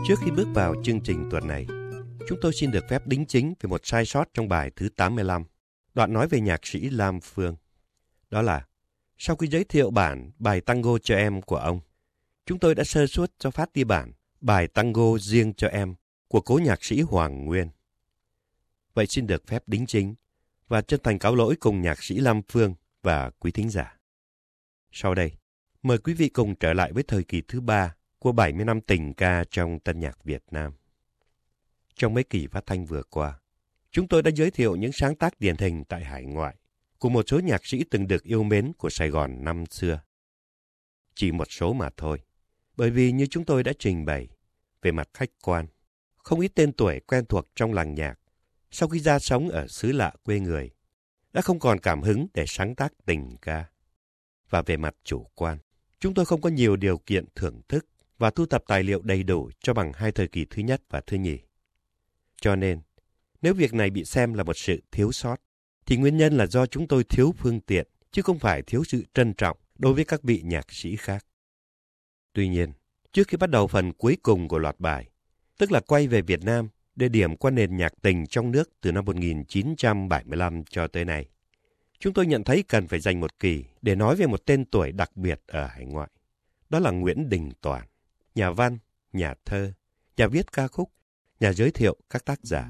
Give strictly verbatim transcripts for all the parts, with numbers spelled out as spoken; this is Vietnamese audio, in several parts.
Trước khi bước vào chương trình tuần này, chúng tôi xin được phép đính chính về một sai sót trong bài thứ tám mươi lăm, đoạn nói về nhạc sĩ Lam Phương. Đó là, sau khi giới thiệu bản bài tango cho em của ông, chúng tôi đã sơ suất cho phát đi bản bài tango riêng cho em của cố nhạc sĩ Hoàng Nguyên. Vậy xin được phép đính chính và chân thành cáo lỗi cùng nhạc sĩ Lam Phương và quý thính giả. Sau đây, mời quý vị cùng trở lại với thời kỳ thứ ba của bảy mươi năm tình ca trong tân nhạc Việt Nam. Trong mấy kỳ phát thanh vừa qua, chúng tôi đã giới thiệu những sáng tác điển hình tại hải ngoại của một số nhạc sĩ từng được yêu mến của Sài Gòn năm xưa. Chỉ một số mà thôi, bởi vì như chúng tôi đã trình bày, về mặt khách quan, không ít tên tuổi quen thuộc trong làng nhạc, sau khi ra sống ở xứ lạ quê người, đã không còn cảm hứng để sáng tác tình ca. Và về mặt chủ quan, chúng tôi không có nhiều điều kiện thưởng thức và thu thập tài liệu đầy đủ cho bằng hai thời kỳ thứ nhất và thứ nhì. Cho nên, nếu việc này bị xem là một sự thiếu sót, thì nguyên nhân là do chúng tôi thiếu phương tiện, chứ không phải thiếu sự trân trọng đối với các vị nhạc sĩ khác. Tuy nhiên, trước khi bắt đầu phần cuối cùng của loạt bài, tức là quay về Việt Nam để điểm qua nền nhạc tình trong nước từ năm một nghìn chín trăm bảy mươi lăm cho tới nay, chúng tôi nhận thấy cần phải dành một kỳ để nói về một tên tuổi đặc biệt ở hải ngoại. Đó là Nguyễn Đình Toàn, nhà văn, nhà thơ, nhà viết ca khúc, nhà giới thiệu các tác giả.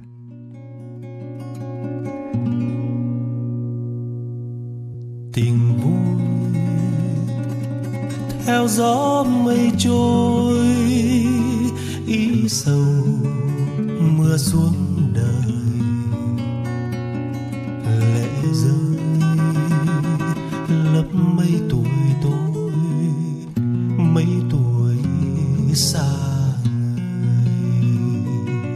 Tình vui theo gió mây trôi, ý sầu mưa xuống đời, lệ rơi lấp mấy tuổi tôi, mấy tuổi xa người.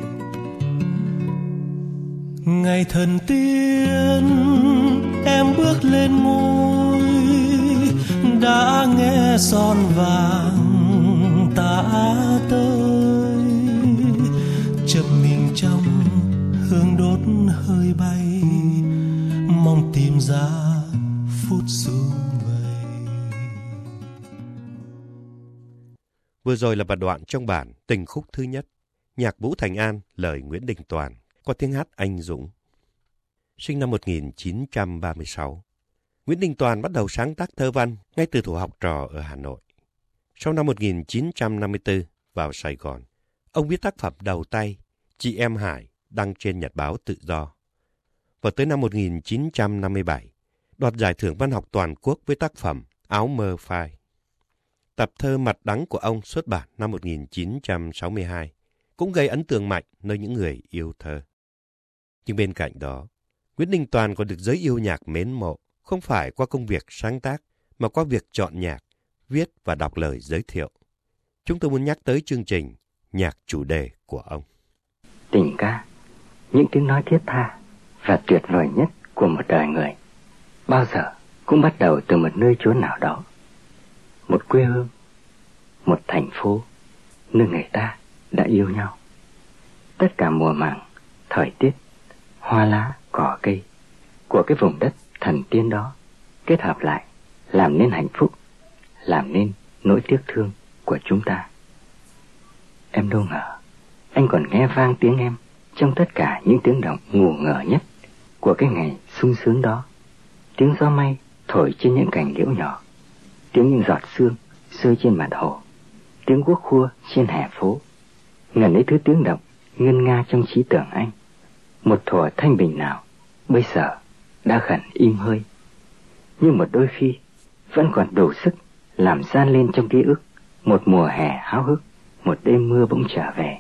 Ngày thần tiên em bước lên ngôi, đã nghe son vàng tả tới, chập mình trong hương đốt hơi bay, mong tìm ra phút sum vầy. Vừa rồi là một đoạn trong bản tình khúc thứ nhất, nhạc Vũ Thành An, lời Nguyễn Đình Toàn, qua tiếng hát anh Dũng. Sinh năm một nghìn chín trăm ba mươi sáu, Nguyễn Đình Toàn bắt đầu sáng tác thơ văn ngay từ thuở học trò ở Hà Nội. Sau năm một nghìn chín trăm năm mươi tư, vào Sài Gòn, ông viết tác phẩm đầu tay Chị Em Hải đăng trên Nhật báo Tự Do. Và tới năm một nghìn chín trăm năm mươi bảy, đoạt giải thưởng văn học toàn quốc với tác phẩm Áo Mơ Phai. Tập thơ Mặt Đắng của ông xuất bản năm một nghìn chín trăm sáu mươi hai, cũng gây ấn tượng mạnh nơi những người yêu thơ. Nhưng bên cạnh đó, Nguyễn Đình Toàn còn được giới yêu nhạc mến mộ, không phải qua công việc sáng tác, mà qua việc chọn nhạc, viết và đọc lời giới thiệu. Chúng tôi muốn nhắc tới chương trình Nhạc Chủ Đề của ông. Tình ca, những tiếng nói thiết tha và tuyệt vời nhất của một đời người, bao giờ cũng bắt đầu từ một nơi chốn nào đó. Một quê hương, một thành phố, nơi người ta đã yêu nhau. Tất cả mùa màng, thời tiết, hoa lá, cỏ cây của cái vùng đất thần tiên đó kết hợp lại, làm nên hạnh phúc, làm nên nỗi tiếc thương của chúng ta. Em đâu ngờ, anh còn nghe vang tiếng em trong tất cả những tiếng động ngủ ngờ nhất của cái ngày sung sướng đó. Tiếng gió may thổi trên những cành liễu nhỏ, tiếng những giọt sương rơi trên mặt hồ, tiếng guốc khua trên hè phố. Ngần ấy thứ tiếng động ngân nga trong trí tưởng anh. Một thuở thanh bình nào bây giờ đã khẩn im hơi, nhưng một đôi khi vẫn còn đủ sức làm gian lên trong ký ức một mùa hè háo hức, một đêm mưa bỗng trở về.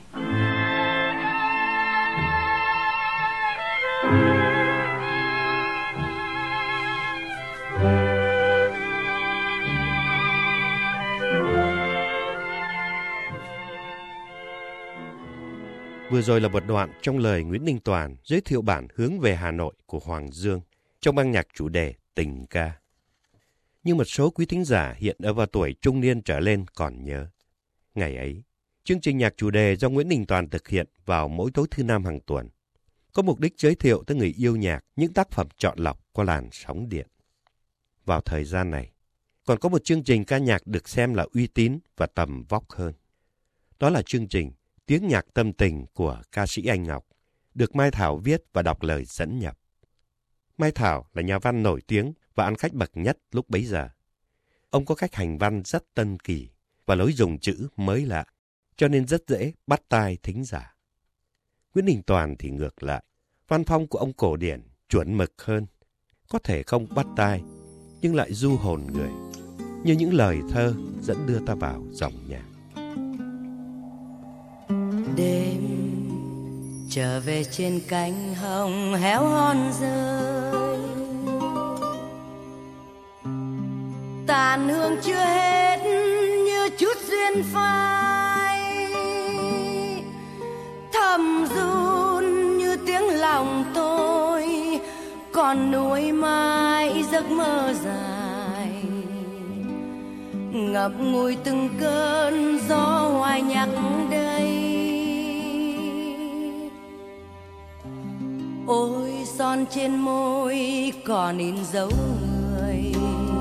Vừa rồi là một đoạn trong lời Nguyễn Đình Toàn giới thiệu bản Hướng về Hà Nội của Hoàng Dương trong ban nhạc chủ đề Tình ca. Nhưng một số quý thính giả hiện ở vào tuổi trung niên trở lên còn nhớ. Ngày ấy, chương trình nhạc chủ đề do Nguyễn Đình Toàn thực hiện vào mỗi tối thứ năm hàng tuần, có mục đích giới thiệu tới người yêu nhạc những tác phẩm chọn lọc qua làn sóng điện. Vào thời gian này, còn có một chương trình ca nhạc được xem là uy tín và tầm vóc hơn. Đó là chương trình tiếng nhạc tâm tình của ca sĩ Anh Ngọc, được Mai Thảo viết và đọc lời dẫn nhập. Mai Thảo là nhà văn nổi tiếng và ăn khách bậc nhất lúc bấy giờ. Ông có cách hành văn rất tân kỳ và lối dùng chữ mới lạ, cho nên rất dễ bắt tai thính giả. Nguyễn Đình Toàn thì ngược lại, văn phong của ông cổ điển, chuẩn mực hơn, có thể không bắt tai, nhưng lại du hồn người, như những lời thơ dẫn đưa ta vào dòng nhạc. Đêm trở về trên cánh hồng héo hon rơi, tàn hương chưa hết như chút duyên phai, thầm run như tiếng lòng tôi còn nuối mãi giấc mơ dài, ngập ngùi từng cơn gió hoài nhắc đây. Ôi son trên môi còn in dấu người,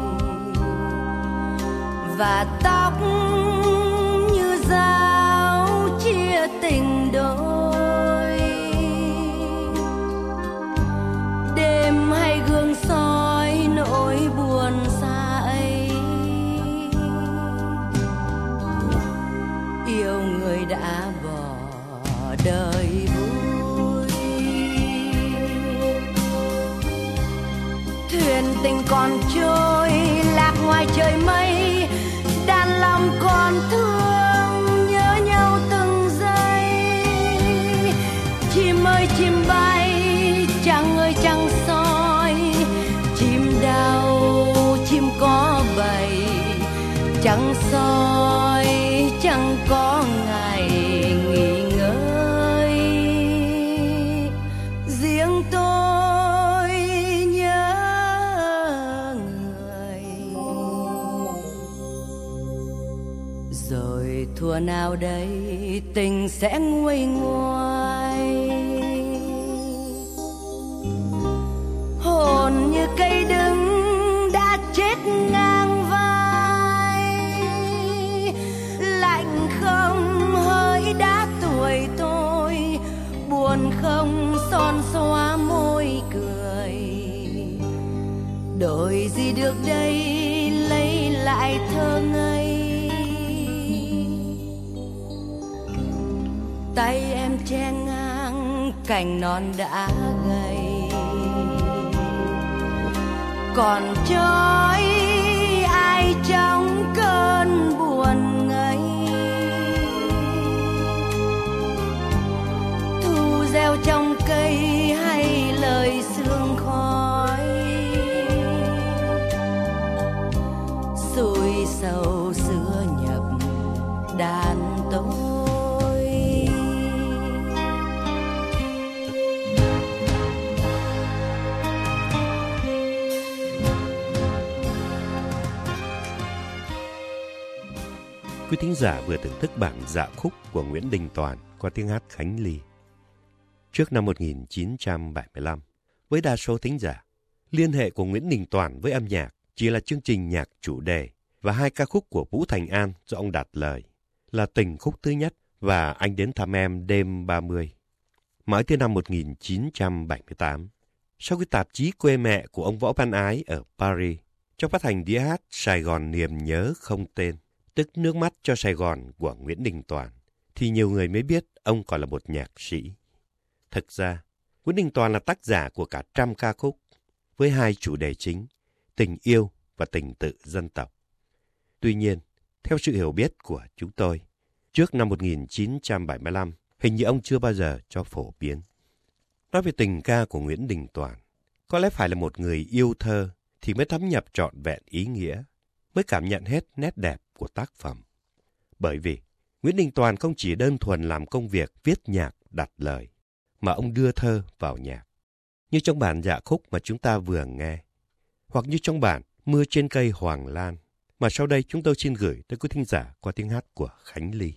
và tóc như dao chia tình đôi. Đêm hay gương soi nỗi buồn xa ấy, yêu người đã bỏ đời vui. Thuyền tình còn trôi lạc ngoài trời mây, đàn lòng còn thương nhớ nhau từng giây. Chim ơi chim bay, trăng ơi trăng soi, chim đau chim có bầy, trăng soi chẳng có ngày nghỉ ngơi. Riêng tôi nhớ người, rồi thua nào đây tình sẽ nguôi ngoai. Hồn như cây đứng đã chết ngang vai, lạnh không hơi đã tuổi tôi, buồn không son xóa môi cười. Đổi gì được đây lấy lại thơ ngây, tay em che ngang cành non đã gầy, còn trói ai trong cơn buồn ngây. Thu gieo trong cây hay lời sương khói, xui sầu xưa nhập đàn tôi. Quý thính giả vừa thưởng thức bản dạ khúc của Nguyễn Đình Toàn qua tiếng hát Khánh Ly. Trước năm một nghìn chín trăm bảy mươi lăm, với đa số thính giả, liên hệ của Nguyễn Đình Toàn với âm nhạc chỉ là chương trình nhạc chủ đề và hai ca khúc của Vũ Thành An do ông đặt lời là Tình khúc thứ nhất và Anh đến thăm em đêm ba mươi. Mãi tới năm một nghìn chín trăm bảy mươi tám, sau khi tạp chí Quê Mẹ của ông Võ Văn Ái ở Paris cho phát hành đĩa hát Sài Gòn niềm nhớ không tên, tức Nước mắt cho Sài Gòn của Nguyễn Đình Toàn, thì nhiều người mới biết ông còn là một nhạc sĩ. Thực ra, Nguyễn Đình Toàn là tác giả của cả trăm ca khúc, với hai chủ đề chính, tình yêu và tình tự dân tộc. Tuy nhiên, theo sự hiểu biết của chúng tôi, trước năm một nghìn chín trăm bảy mươi lăm, hình như ông chưa bao giờ cho phổ biến. Nói về tình ca của Nguyễn Đình Toàn, có lẽ phải là một người yêu thơ thì mới thấm nhập trọn vẹn ý nghĩa, mới cảm nhận hết nét đẹp của tác phẩm. Bởi vì Nguyễn Đình Toàn không chỉ đơn thuần làm công việc viết nhạc đặt lời, mà ông đưa thơ vào nhạc. Như trong bản dạ khúc mà chúng ta vừa nghe, hoặc như trong bản Mưa trên cây Hoàng Lan, mà sau đây chúng tôi xin gửi tới quý thính giả qua tiếng hát của Khánh Ly.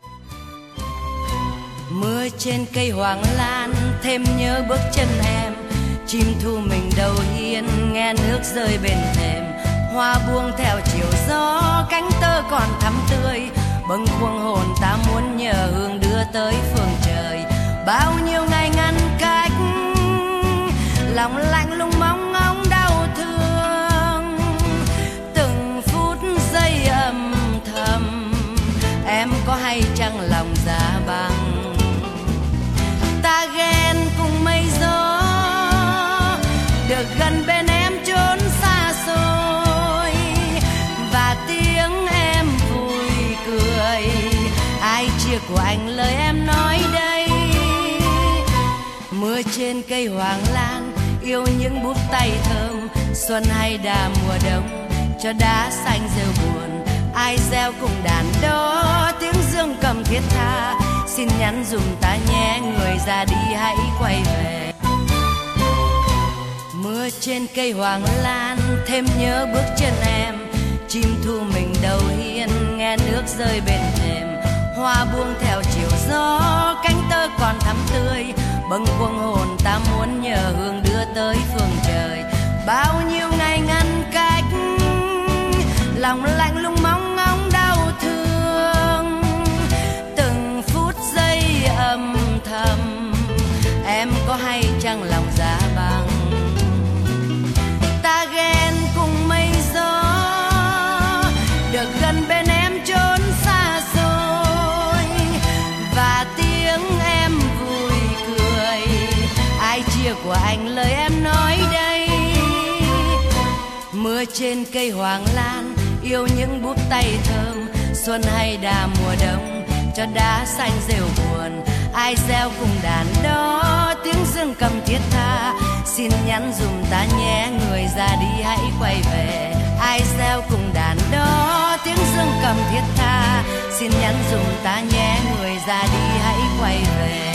Mưa trên cây hoàng lan thêm nhớ bước chân em, chim thu mình đầu hiên nghe nước rơi bên thềm, hoa buông theo chiều gió cánh tơ còn thắm tươi, bâng khuâng hồn ta muốn nhờ hương đưa tới phương trời. Bao nhiêu ngày ngăn cách, lòng lạnh lùng mong ngóng đau thương, từng phút giây âm thầm, em có hay chăng lòng giá băng. Ta ghen cùng mây gió, được gần bên em trốn xa xôi, và tiếng em vui cười, ai chia của anh lời em nói đây. Mưa trên cây hoàng lan, yêu những bút tay thơm, xuân hay đà mùa đông, cho đá xanh rêu buồn, ai gieo cùng đàn đó, tiếng dương cầm thiết tha, xin nhắn dùm ta nhé, người ra đi hãy quay về. Mưa trên cây hoàng lan, thêm nhớ bước chân em, chim thu mình đầu hiên, nghe nước rơi bên thềm, hoa buông theo chiều gió, cánh tơ còn thắm tươi, bâng khuâng hồn ta muốn nhờ hương đưa tới phương trời. Bao nhiêu ngày ngăn cách, lòng lạnh lùng mong ngóng đau thương, từng phút giây âm thầm, em có hay chăng lòng giá băng. Ta ghen cùng mây gió, được gần bên em trốn xa xôi, và tiếng em vui cười, ai chia của anh lời em nói đây. Mưa trên cây hoàng lan, yêu những bút tay thơm, xuân hay đà mùa đông, cho đá xanh rêu buồn, ai gieo cùng đàn đó, tiếng dương cầm thiết tha, xin nhắn dùm ta nhé, người ra đi hãy quay về. Ai gieo cùng đàn đó, tiếng dương cầm thiết tha, xin nhắn dùm ta nhé, người ra đi hãy quay về.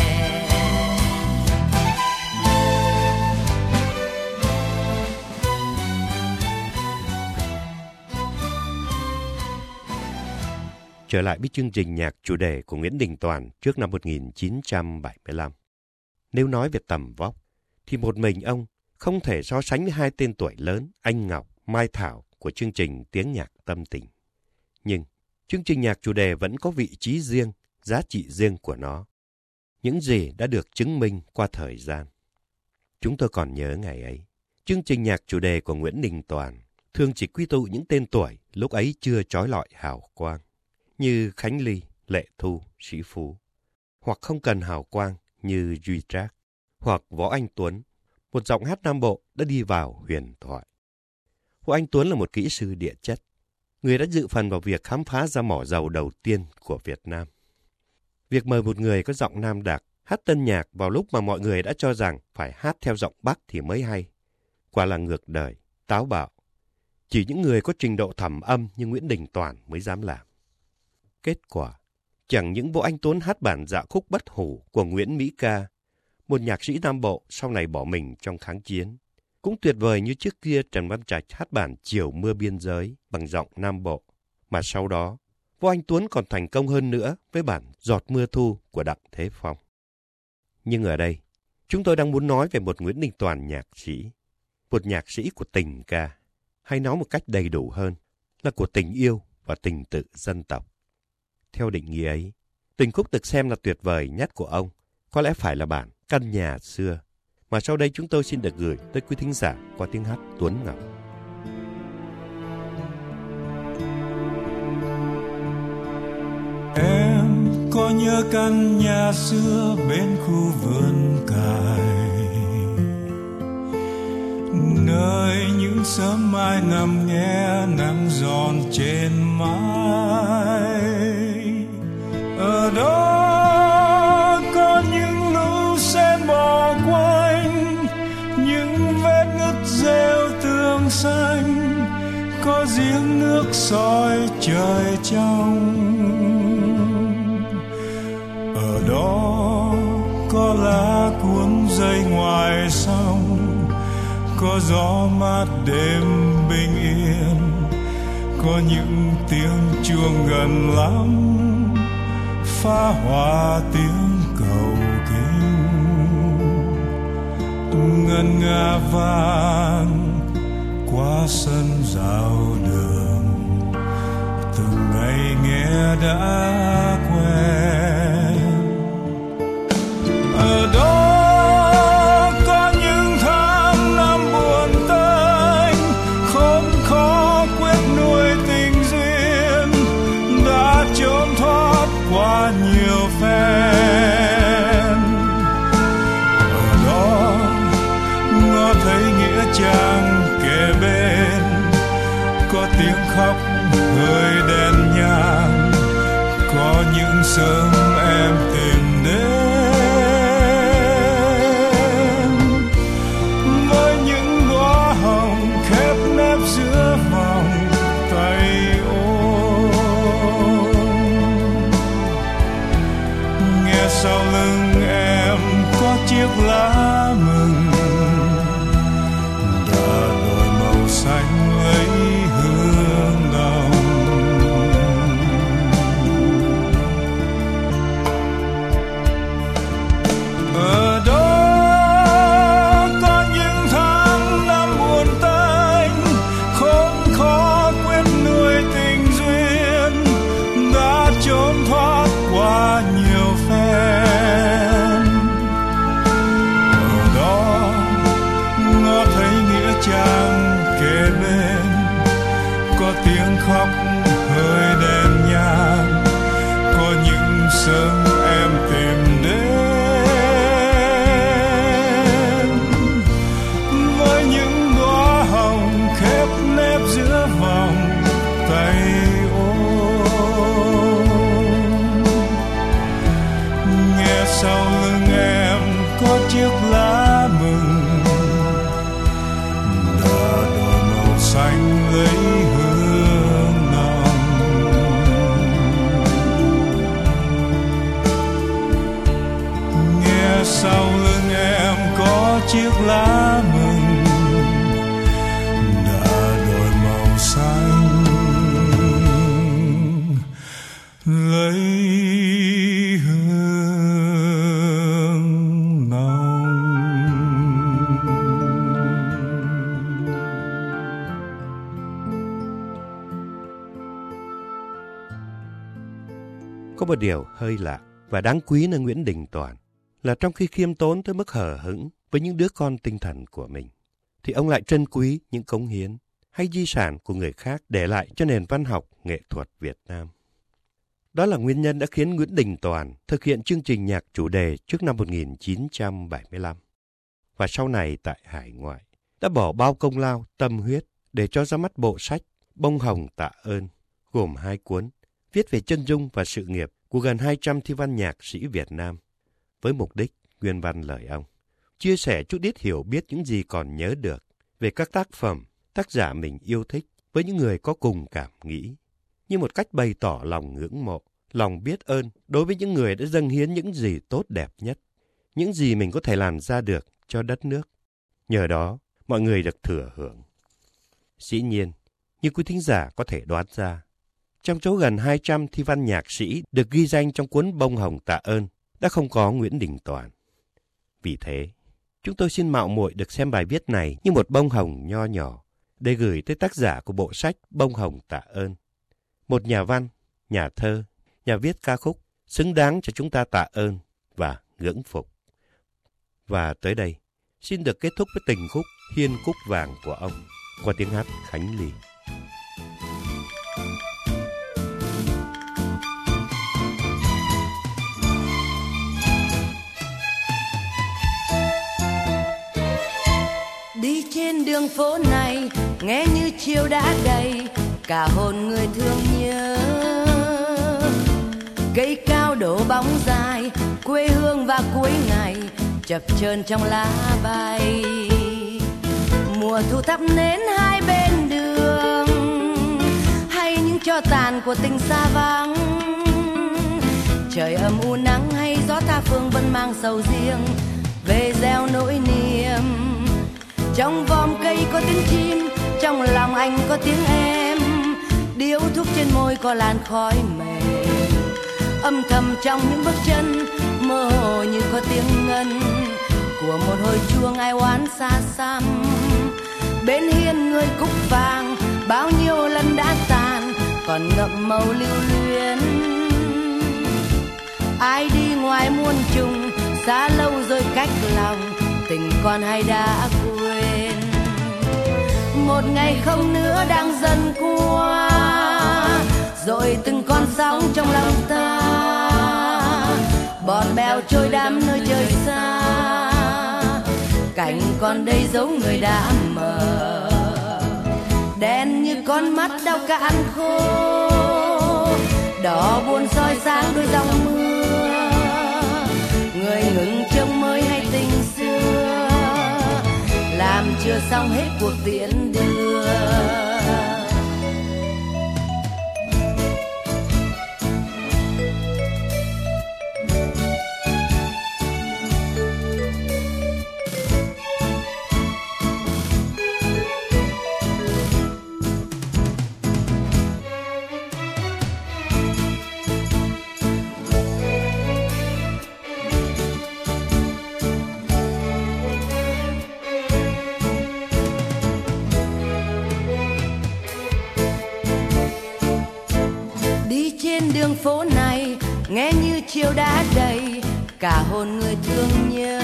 Trở lại với chương trình nhạc chủ đề của Nguyễn Đình Toàn trước năm một nghìn chín trăm bảy mươi lăm. Nếu nói về tầm vóc, thì một mình ông không thể so sánh với hai tên tuổi lớn Anh Ngọc, Mai Thảo của chương trình Tiếng Nhạc Tâm Tình. Nhưng chương trình nhạc chủ đề vẫn có vị trí riêng, giá trị riêng của nó. Những gì đã được chứng minh qua thời gian. Chúng tôi còn nhớ ngày ấy, chương trình nhạc chủ đề của Nguyễn Đình Toàn thường chỉ quy tụ những tên tuổi lúc ấy chưa chói lọi hào quang, như Khánh Ly, Lệ Thu, Sĩ Phú, hoặc không cần hào quang như Duy Trác, hoặc Võ Anh Tuấn, một giọng hát Nam Bộ đã đi vào huyền thoại. Võ Anh Tuấn là một kỹ sư địa chất, người đã dự phần vào việc khám phá ra mỏ dầu đầu tiên của Việt Nam. Việc mời một người có giọng Nam đặc hát tân nhạc vào lúc mà mọi người đã cho rằng phải hát theo giọng Bắc thì mới hay, quả là ngược đời, táo bạo. Chỉ những người có trình độ thẩm âm như Nguyễn Đình Toàn mới dám làm. Kết quả, chẳng những Võ Anh Tuấn hát bản dạ khúc Bất Hủ của Nguyễn Mỹ Ca, một nhạc sĩ Nam Bộ sau này bỏ mình trong kháng chiến, cũng tuyệt vời như trước kia Trần Văn Trạch hát bản Chiều Mưa Biên Giới bằng giọng Nam Bộ, mà sau đó Võ Anh Tuấn còn thành công hơn nữa với bản Giọt Mưa Thu của Đặng Thế Phong. Nhưng ở đây, chúng tôi đang muốn nói về một Nguyễn Đình Toàn nhạc sĩ, một nhạc sĩ của tình ca, hay nói một cách đầy đủ hơn là của tình yêu và tình tự dân tộc. Theo định nghĩa ấy, tình khúc được xem là tuyệt vời nhất của ông có lẽ phải là bản Căn Nhà Xưa, mà sau đây chúng tôi xin được gửi tới quý thính giả qua tiếng hát Tuấn Ngọc. Em có nhớ căn nhà xưa bên khu vườn cài, nơi những sớm mai nằm nghe nắng giòn trên mái. Ở đó có những lũ sen bò quanh, những vết nứt rêu tường xanh, có giếng nước soi trời trong. Ở đó có lá cuốn dây ngoài sông, có gió mát đêm bình yên, có những tiếng chuông gần lắm, phá hoa tiếng cầu kinh. Ngân nga vang qua sân rào đường, từng này nghe đã quen. Ở đó có những tháng năm buồn tênh, khốn khó quyết nuôi tình duyên, đã trốn thoát qua nhiều phen. Ở đó ngó thấy nghĩa trang kề bên, có tiếng khóc hơi đèn nhang, có những sớm em tìm đến với những đóa hồng khép nép giữa vòng tay ôm. Nghe sau lưng em có chiếc lá mừng, đã đổi màu xanh lấy hương nồng. Ở đó có những tháng năm buồn tênh, khốn khó quyết nuôi tình duyên, đã trốn thoát qua nhiều phen. Ở đó ngó thấy nghĩa trang kề bên, có tiếng khóc hơi đèn nhang, có những sớm em tìm đến với những đóa hồng khép nép giữa vòng tay ôm. Nghe sau lưng em có chiếc lá mừng, đã đổi màu xanh lấy hương nồng. Nghe sau lưng em có chiếc lá mừng, đã đổi màu xanh lấy hương nồng. Có một điều hơi lạ và đáng quý nơi Nguyễn Đình Toàn là trong khi khiêm tốn tới mức hờ hững với những đứa con tinh thần của mình, thì ông lại trân quý những cống hiến hay di sản của người khác để lại cho nền văn học nghệ thuật Việt Nam. Đó là nguyên nhân đã khiến Nguyễn Đình Toàn thực hiện chương trình nhạc chủ đề trước năm một nghìn chín trăm bảy mươi lăm. Và sau này tại hải ngoại, đã bỏ bao công lao, tâm huyết để cho ra mắt bộ sách Bông Hồng Tạ Ơn, gồm hai cuốn, viết về chân dung và sự nghiệp của gần hai trăm thi văn nhạc sĩ Việt Nam, với mục đích nguyên văn lời ông, chia sẻ chút ít hiểu biết những gì còn nhớ được về các tác phẩm, tác giả mình yêu thích với những người có cùng cảm nghĩ, như một cách bày tỏ lòng ngưỡng mộ, lòng biết ơn đối với những người đã dâng hiến những gì tốt đẹp nhất, những gì mình có thể làm ra được cho đất nước. Nhờ đó, mọi người được thừa hưởng. Dĩ nhiên, như quý thính giả có thể đoán ra, trong số gần hai trăm thi văn nhạc sĩ được ghi danh trong cuốn Bông Hồng Tạ Ơn đã không có Nguyễn Đình Toàn. Vì thế, chúng tôi xin mạo muội được xem bài viết này như một bông hồng nho nhỏ để gửi tới tác giả của bộ sách Bông Hồng Tạ Ơn, một nhà văn, nhà thơ, nhà viết ca khúc xứng đáng cho chúng ta tạ ơn và ngưỡng phục. Và tới đây, xin được kết thúc với tình khúc Hiên Cúc Vàng của ông qua tiếng hát Khánh Ly. Đi trên đường phố này nghe như chiều đã đầy, cả hồn người thương nhớ. Cây cao đổ bóng dài, quê hương và cuối ngày chập chờn trong lá bay. Mùa thu thắp nến hai bên đường, hay những tro tàn của tình xa vắng. Trời âm u nắng hay gió tha phương vẫn mang sầu riêng về gieo nỗi niềm. Trong vòm cây có tiếng chim, trong lòng anh có tiếng em. Điếu thuốc trên môi có làn khói mềm, âm thầm trong những bước chân mơ hồ như có tiếng ngân của một hồi chuông ai oán xa xăm. Bên hiên người cúc vàng bao nhiêu lần đã tàn, còn ngậm màu lưu luyến. Ai đi ngoài muôn trùng, xa lâu rồi cách lòng, tình con hay đã quên. Một ngày không nữa đang dần qua, rồi từng con sóng trong lòng ta, bọt bèo trôi đắm nơi trời xa. Cảnh còn đây dấu người đã mờ, đen như con mắt đau cạn khô, đỏ buồn soi sáng đôi dòng mưa. Người ngừng trông mới hay tình xưa, làm chưa xong hết cuộc tiễn đưa. Đường phố này nghe như chiều đã đầy, cả hồn người thương nhớ.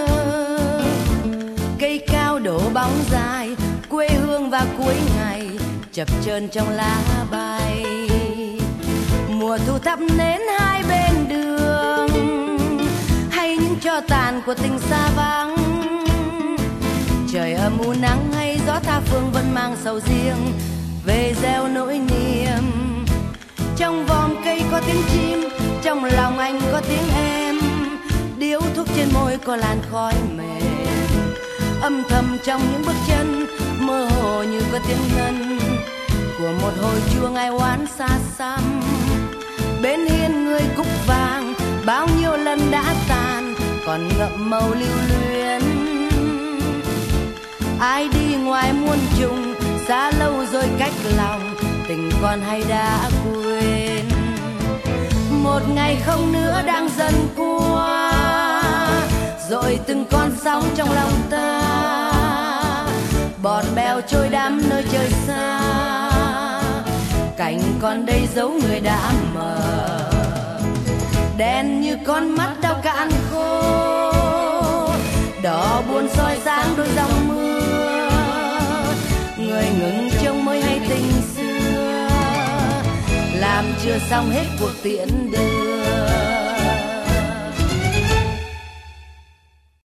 Cây cao đổ bóng dài, quê hương và cuối ngày chập chờn trong lá bay. Mùa thu thắp nến hai bên đường, hay những tro tàn của tình xa vắng. Trời âm u nắng hay gió tha phương vẫn mang sầu riêng về gieo nỗi niềm. Trong vòm cây có tiếng chim, trong lòng anh có tiếng em. Điếu thuốc trên môi có làn khói mềm, âm thầm trong những bước chân, mơ hồ như có tiếng ngân của một hồi chuông ai oán xa xăm. Bên hiên người cúc vàng bao nhiêu lần đã tàn, còn ngậm màu lưu luyến. Ai đi ngoài muôn trùng, xa lâu rồi cách lòng, tình con hay đã quên. Một ngày không nữa đang dần qua, rồi từng con sóng trong lòng ta, bọt bèo trôi đắm nơi trời xa. Cảnh còn đây dấu người đã mờ, đen như con mắt đau cạn khô, đỏ buồn soi sáng đôi dòng mưa. Người ngừng trông mới hay tình xưa, làm chưa xong hết cuộc tiễn đưa.